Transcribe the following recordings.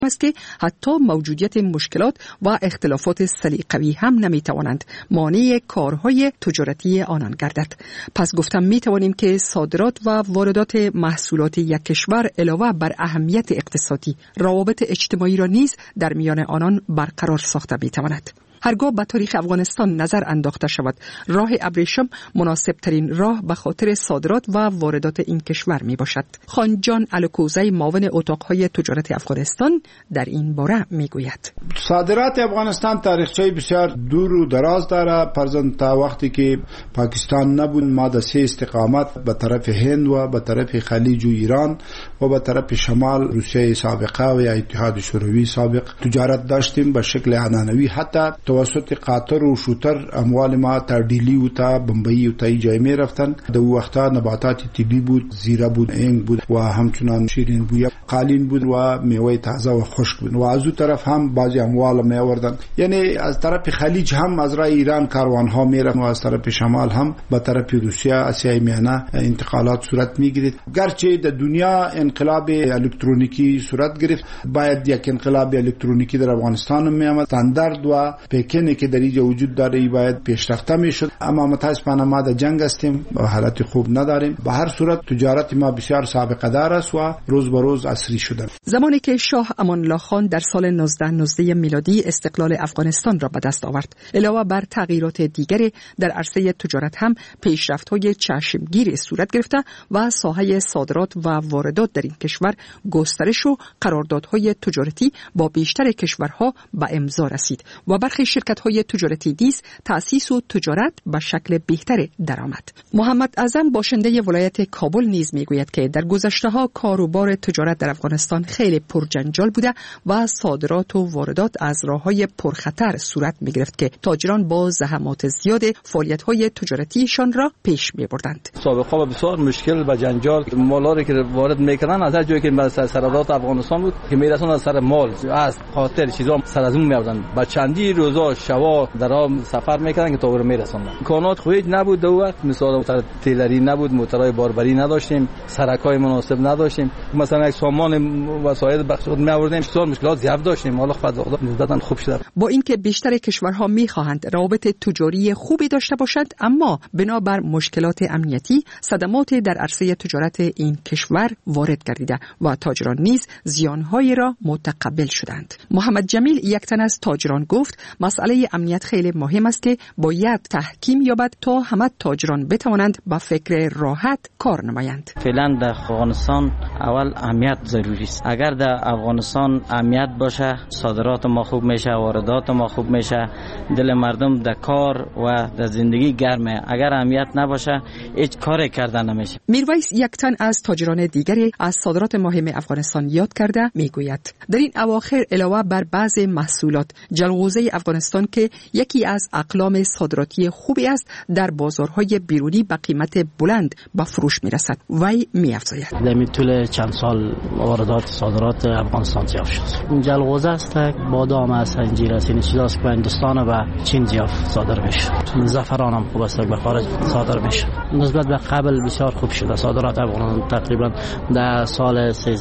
است که حتی موجودیت مشکلات و اختلافات سلیقه‌ای هم نمیتوانند مانع کارهای تجارتی آنان گردد. پس گفتم میتوانیم که صادرات و واردات محصولات یک کشور علاوه بر اهمیت اقتصادی، روابط اجتماعی را نیز در میان آنان برقرار ساخته میتواند. هرگاه به تاریخ افغانستان نظر انداخته شود، راه ابریشم مناسب ترین راه به خاطر صادرات و واردات این کشور می باشد. خانجان الکوزی، معاون اتاقهای تجارت افغانستان، در این باره می گوید. صادرات افغانستان تاریخچه بسیار دور و دراز داره. فرضاً تا وقتی که پاکستان نبود ما د سه استقامت به طرف هند و به طرف خلیج و ایران و به طرف شمال روسیه سابقه و یا اتحاد شوروی سابق تجارت داشتیم به شکل عنعنوی. حتی توسط قطر و شوتر اموال ما تا دیلی و تا بمبئی و تا جای می رفتن. در وقتا نباتات طبی بود، زیره بود، انگ بود و همچنان شیرین بویه، قالین بود و میوه تازه و خشک بود. و از اون طرف هم بعضی اموال می آوردن. یعنی از طرف خلیج هم از راه ایران کاروان ها می رفتن و از طرف شمال هم به طرف روسیه، آسیای میانه انتقالات صورت می گرفت. گرچه در دنیا انقلاب الکترونیکی صورت گرفت، باید یک انقلاب الکترونیکی در افغانستان می آمد. استاندارد و پیکنی که در اینجا وجود داره باید پیشرفته میشد، اما متاسفانه ما در جنگ هستیم و حالت خوب نداریم. به هر صورت تجارت ما بسیار سابقه دار است و روز به روز عصری شده. زمانی که شاه امان الله خان در سال 1919 میلادی استقلال افغانستان را به دست آورد، علاوه بر تغییرات دیگری در عرصه تجارت هم پیشرفت‌های چشمگیر صورت گرفته و ساحه صادرات و واردات در این کشور گسترش و قراردادهای تجارتی با بیشتر کشورها به امضا رسید و برخی شرکت‌های تجارتی نیز تأسیس و تجارت به شکل بهتر درآمد. محمد اعظم باشنده ولایت کابل نیز میگوید که در گذشته‌ها کاروبار تجارت در افغانستان خیلی پرجنجال بوده و صادرات و واردات از راه‌های پرخطر صورت می‌گرفت که تاجران با زحمات زیاد فعالیت‌های تجارتیشان را پیش می‌بردند. سابقا بسیار مشکل و جنجال مالاری که وارد می‌کردن از هر جایی که سرحدات افغانستان بود که می‌رسوند از سر مال از خاطر چیزا سر از اون می‌آوردن. با چندی روزا شوا در سفر می‌کردن که تا اون می‌رسوندن. امکانات خوب نبود دو وقت، مثلا موتور تیلری نبود، موتورهای باربری نداشتیم، سرکای مناسب نداشتیم. مثلا یک سامان وسایل بخش خود می‌آوردیم، بسیار مشکلات زیاد داشتیم. حالا خدا نسبتاً خوب شده. با اینکه بیشتر کشورها می‌خواهند روابط تجاری خوبی داشته باشند، اما بنابر مشکلات امنیتی صدمات در عرصه تجارت این کشور وارد گردیده و تاجران نیز زیان‌های را متقبل شدند. محمد جمیل، یک تن از تاجران، گفت مسئله امنیت خیلی مهم است که باید تحکیم یابد تا همه تاجران بتوانند با فکر راحت کار نمایند. فعلا در افغانستان اول امنیت ضروری است. اگر در افغانستان امنیت باشه، صادرات ما خوب میشه، واردات ما خوب میشه، دل مردم در کار و در زندگی گرمه. اگر امنیت نباشه هیچ کاری کردن نمیشه. میرویس، یک تن از تاجران دیگری، از صادرات مهم افغانستان یاد کرده میگوید در این اواخر علاوه بر بعضی محصولات، جلغوزه افغانستان که یکی از اقلام صادراتی خوبی است، در بازارهای بیرونی به قیمت بلند به فروش میرسد. وی میافزاید در طول چند سال واردات صادرات افغانستان زیاد شد. جلغوزه است، بادام است، انجیر است، این چیزاست که هندوستان و چین زیاد صادر میشه. زعفران هم خوب است به خارج صادر میشه. نسبت به قبل بسیار خوب شده صادرات افغانستان. تقریبا در سال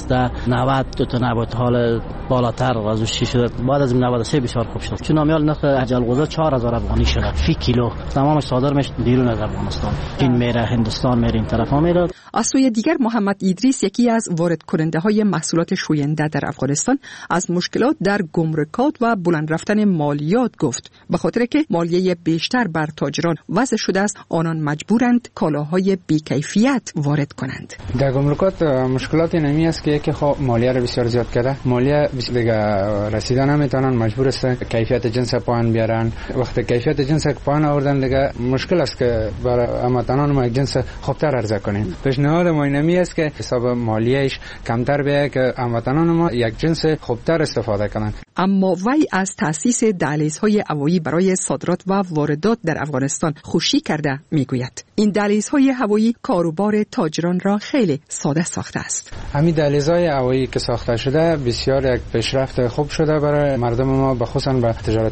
1390 تا نبود حال بالاتر از 6 شده. بعد از 93 بسیار خوب شد. چون نامیال نرخ جلغوزه 4000 افغانی شده فی کیلو. تمامش صادر میشه بیرون از افغانستان. چین میره، هندوستان میره، این طرفا میره. از سوی دیگر محمد ادریس، یکی از وارد کننده های محصولات شوینده در افغانستان، از مشکلات در گمرکات و بلند رفتن مالیات گفت. به خاطر که مالیه بیشتر بر تاجران وضع شده است، آنان مجبورند کالاهای بی‌کیفیت وارد کنند. در گمرکات مشکلات اینمی است که یکی خب مالیه را بسیار زیاد کرده. مالیه دیگه رسیدن نمیتونن، مجبور هستن کیفیت جنس پایین بیارن. وقتی کیفیت جنس پایین آوردن دیگه مشکل است که برای هموطنان ما یک جنس خوبتر عرضه کنیم. پیشنهاد ما اینمی است که حساب مالیهش کمتر بیاید که هموطنان ما یک جنس خوبتر استفاده کنند. اما وی از تأسیس دهلیزهای هوایی برای صادرات و واردات در افغانستان خوشی کرده میگوید. این دهلیزهای هوایی کاروبار تاجران را خیلی ساده ساخته است. همین دهلیزهای هوایی که ساخته شده بسیار یک پیشرفت خوب شده برای مردم ما، بخصوصا به تجارت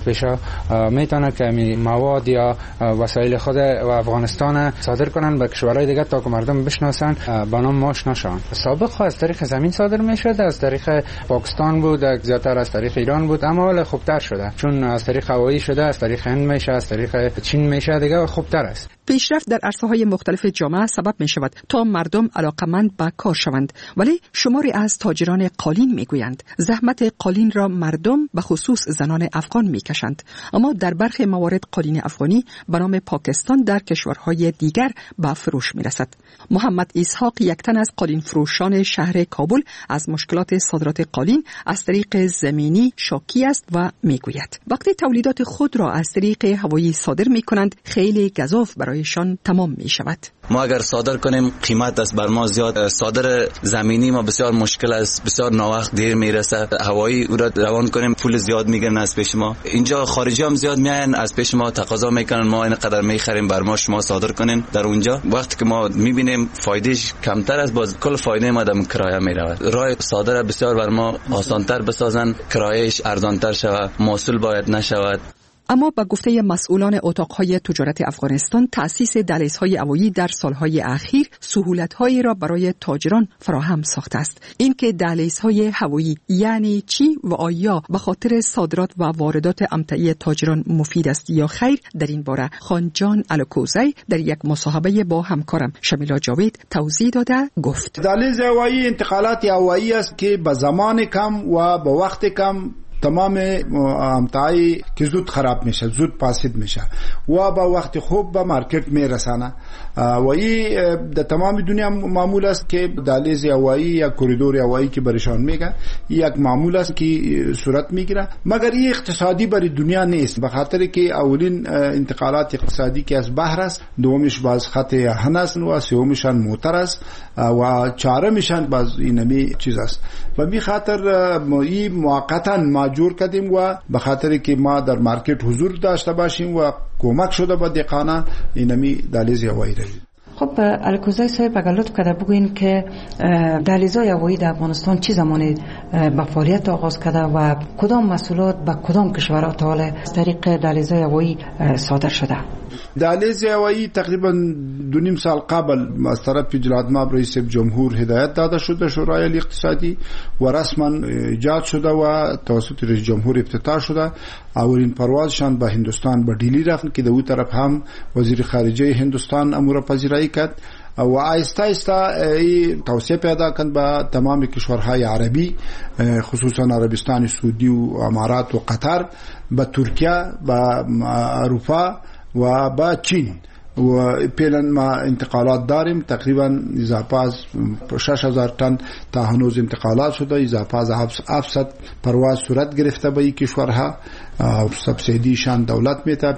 پیشا میتونه که مواد یا وسایل خود و افغانستان صادر کنن به کشورهای دیگه تا که مردم بشناسن با نام ما آشنا. سابق از طریق زمین صادر میشد، از طریق پاکستان بود، زیادتر از طریق ایران بود، اما حالا خوبتر شده چون از طریق هوایی شده، از طریق هند میشه، از طریق چین میشه، دیگه خوبتر است. پیشرفت در عرصه‌های مختلف جامعه سبب می شود تا مردم علاقمند به کار شوند، ولی شماری از تاجران قالین میگویند زحمت قالین را مردم به خصوص زنان افغان میکشند، اما در برخی موارد قالین افغانی به نام پاکستان در کشورهای دیگر به فروش میرسد. محمد اسحاق یک تن از قالین فروشان شهر کابل از مشکلات صادرات قالین از طریق زمینی شاکی است و میگوید وقتی تولیدات خود را از طریق هوایی صادر میکنند خیلی گزاف برایشان تمام میشود. ما اگر صادر کنیم قیمت است بر ما زیاد، صادر زمینی ما بسیار مشکل است، بسیار ناوقت دیر میرسه، هوایی او را روان کنیم پول زیاد میگیرن از پیش ما. اینجا خارجی هم زیاد میاین از پیش ما تقاضا میکنن ما اینقدر میخریم بر ما شما صادر کنین. در اونجا وقتی که ما میبینیم فایدهش کمتر است، باز کل فایده ما در کرایه میرود. راه صادر بسیار بر ما آسانتر بسازن، کرایهش ارزانتر شود، محصول باید نشود. اما با گفته مسئولان اتاقهای تجارت افغانستان تأسیس دهلیزهای هوایی در سالهای اخیر سهولت‌هایی را برای تاجران فراهم ساخته است. اینکه دهلیزهای هوایی یعنی چی و آیا به خاطر صادرات و واردات امتعی تاجران مفید است یا خیر، در این باره خانجان الکوزی در یک مصاحبه با همکارم شمیلا جاوید توضیح داده گفت: دهلیز هوایی انتقالات هوایی است که به زمان کم و به وقت کم تمام امتعایی که زود خراب میشه، زود فاسد میشه و با وقت خوب به مارکت میرسانه و این در تمام دنیا معمول است که دهلیز هوایی یا کوریدور هوایی که برشان میگه یک معمول است که صورت میگیره، مگر این اقتصادی برای دنیا نیست، به خاطر که اولین انتقالات اقتصادی که از بحر است، دومش باز خط هن است و سومشان موتر است و چهارمشان باز اینمی چیز است. و می خاطر این موقتا جور کردیم و به خاطر که ما در مارکت حضور داشته باشیم و کمک شده به دهقانان اینمی دهلیز هوایی را. خب الکوزی صاحب اگر لطف کرده بگوین که دهلیزهای هوایی در افغانستان چه زمانی به فعالیت آغاز کرده و کدام محصولات به کدام کشورها تا حالا از طریق دهلیزهای هوایی صادر شده؟ دهلیز هوایی تقریبا 2.5 سال قبل از طرف جلال‌مآب رئیس جمهور هدایت داده شده شورای اقتصادی و رسما ایجاد شده و توسط رئیس جمهور افتتاح شده. اولین پروازشان به هندوستان به دلی رفت که در اون طرف هم وزیر خارجه هندوستان امور پذیرایی کرد و آیسته آیسته توسعه پیدا کرد به تمام کشورهای عربی، خصوصا عربستان سعودی و امارات و قطر، به ترکیه، به اروپا و با چین. و پیلن ما انتقالات داریم تقریبا اضافه از 6000 تن تا هنوز انتقالات شده، اضافه از 700 پرواز صورت گرفته به این کشورها. سبسیدیشان دولت میته،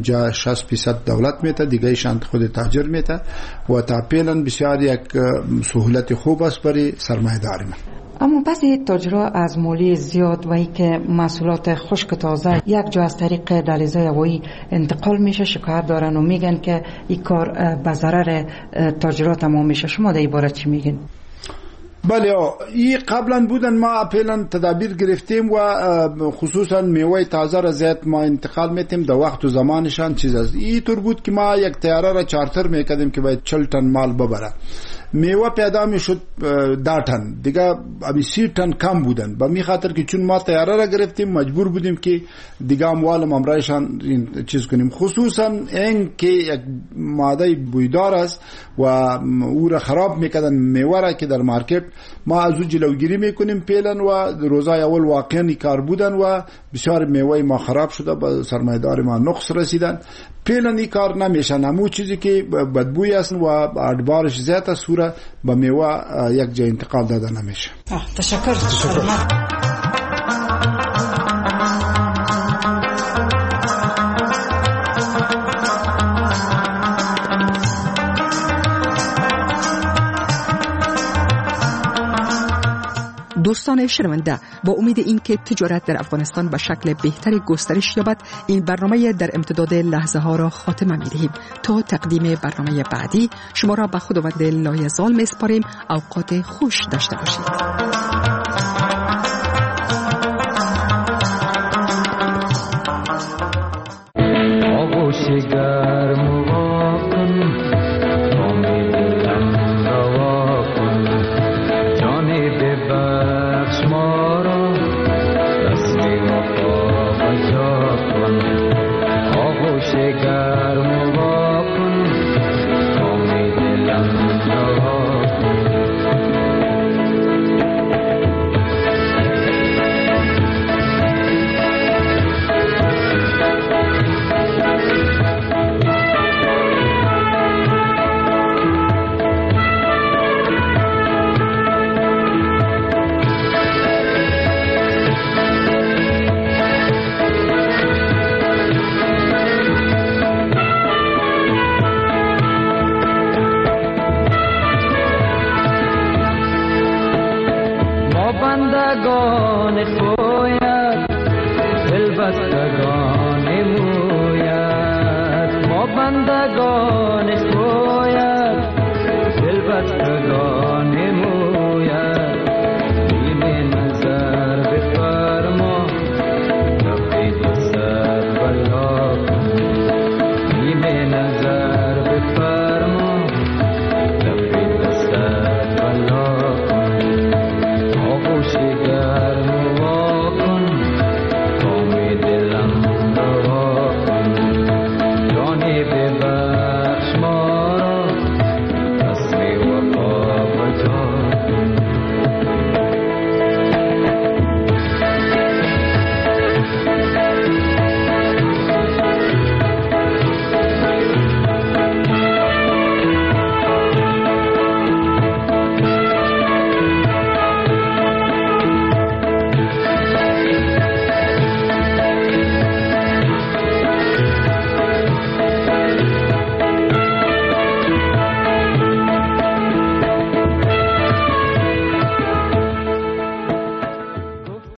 50-60% دولت میته، دیگه شان خود تاجر میته و تا پیلن بسیار یک سهولت خوب است برای سرمایه‌داری. اما بعضی تاجرها از مالی زیاد و اینکه محصولات خشک تازه یک جا از طریق دهلیزهای هوایی انتقال میشه شکایت دارن و میگن که این کار به ضرر تاجرها تمام میشه. شما در این باره چی میگین؟ بله، این قبلا بودن ما پیلن تدابیر گرفتیم و خصوصا میوه تازه را زیاد ما انتقال میتیم در وقت و زمانشان چیز است. این طور بود که ما یک تیاره را چارتر میکردیم که باید 40 تن مال ببره. میوه پیدا میشد 10 تن، دیگه ابی 30 تن کم بودن. به می خاطر که چون ما تیاره را گرفتیم مجبور بودیم که دیگه اموال ممرایشان چیز کنیم، خصوصا این که یک ماده بویدار است و او را خراب میکردن میوه را که در مارکت. ما از او جلوگیری میکنیم پیلن و روزای اول واقعا کار بودن و بسیار میوه ما خراب شده، به سرمایه‌دار ما نقص رسیدن. پیلن این کار نمیشن، همون چیزی که بدبوی است و ادبارش زیاد است سوره به میوه یک جای انتقال داده نمیشه. تشکر. دوستان شنونده، با امید اینکه تجارت در افغانستان به شکل بهتری گسترش یابد، این برنامه در امتداد لحظه ها را خاتمه می‌دهیم. تا تقدیم برنامه بعدی شما را به خداوند لایزال می‌سپاریم. اوقات خوش داشته باشید. بندگان